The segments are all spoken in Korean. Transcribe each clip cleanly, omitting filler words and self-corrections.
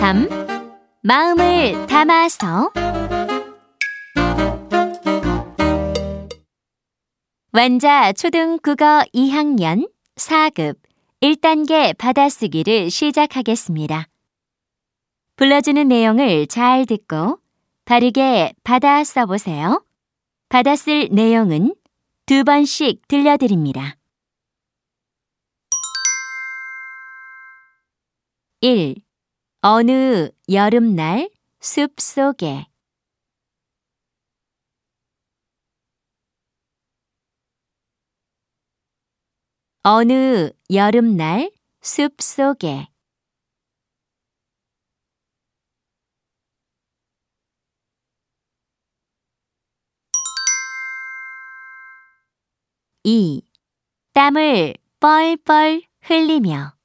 3. 마음을 담아서 완자 초등국어 2학년 4급 1단계 받아쓰기를 시작하겠습니다. 불러주는 내용을 잘 듣고 바르게 받아 써보세요. 받아쓸 내용은 2번씩 들려드립니다. 1. 어느 여름날 숲속에 어느 여름날 숲속에 2. 땀을 뻘뻘 흘리며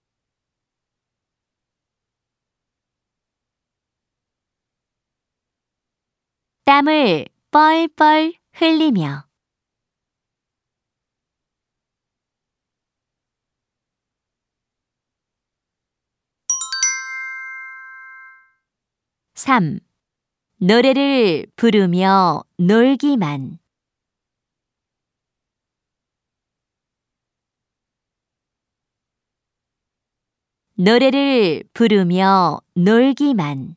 땀을 뻘뻘 흘리며 3. 노래를 부르며 놀기만 노래를 부르며 놀기만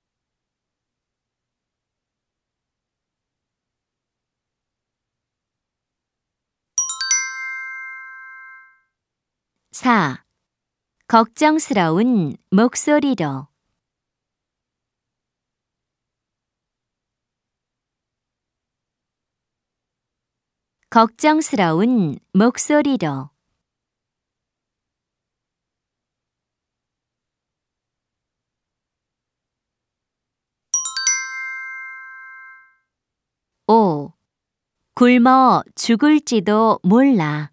4. 걱정스러운 목소리로 걱정스러운 목소리로 5. 굶어 죽을지도 몰라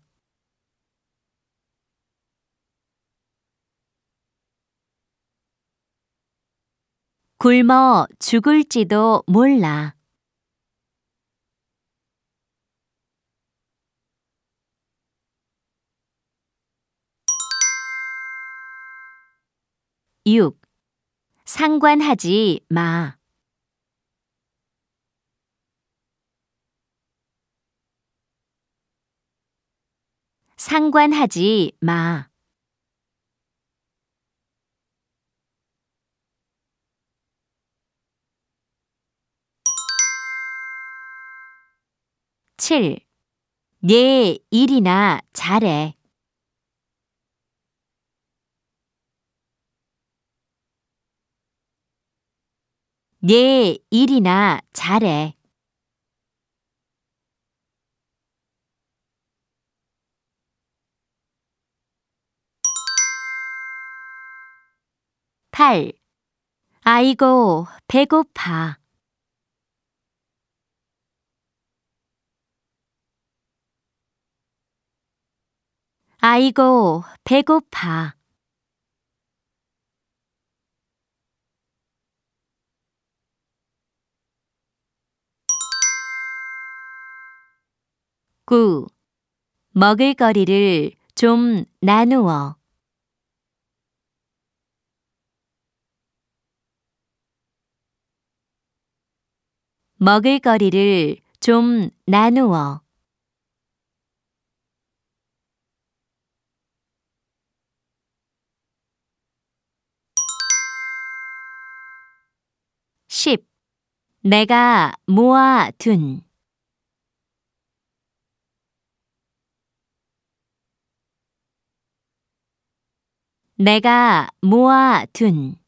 굶어 죽을지도 몰라 6. 상관하지 마 상관하지 마 7. 내 일이나 잘해 내 일이나 잘해 8. 아이고 배고파 아이고 배고파 9. 먹을거리를 좀 나누어 먹을거리를 좀 나누어 10. 내가 모아둔 내가 모아둔